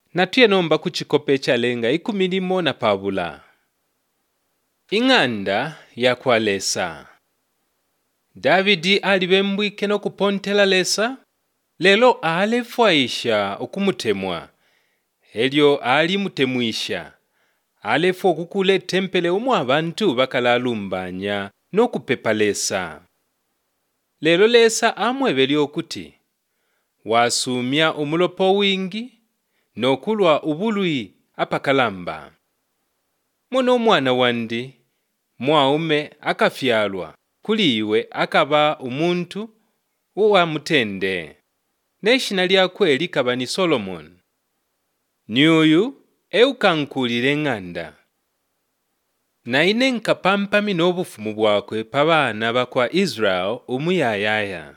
natuye nomba kuchikope chalenga ikumilimo na pabula. Ing'anda yakwalesa. Davidi alibembwike no kupontela lesa, lelo alefwaisha okumutemwa. Helyo alimutemwisha. Alefwa kukule tempele umu abantu bakalalumbanya no kupepa lesa. Lelo lesa amwebeli okuti, wasumya umulopo wingi, no kulwa ubului apakalamba. Muno mwana wandi, mwaume akafyalwa, kuliwe akaba umuntu uwa mutende. Neshina lyakwe likaba ni Solomon. Nyuyu eukankulile ng'anda. Na ine nkapampami n'obufumu bwakwe pabana bakwa Israel umuyayaya.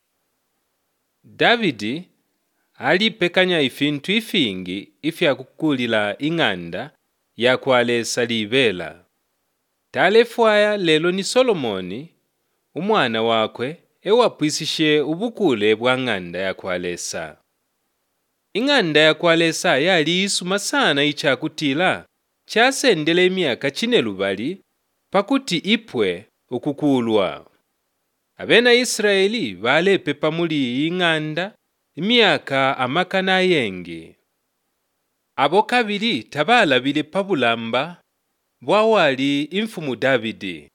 Davidi alipekanya ifintu ifingi ifyakukulila ing'anda yakwalesa libela. Talefwaya lelo ni Solomoni, umwana wakwe ewapwisishe ubukule bwa ng'anda yakwalesa. Ing'anda yakwalesa yali isuma sana ichakutila, chasendele miaka chinelubali, pakuti ipwe ukukulwa. Abena Israeli balepepa muli ing'anda miaka amakana yengi. Abo kabili tabalabile pabulamba bwawali imfumu Davidi.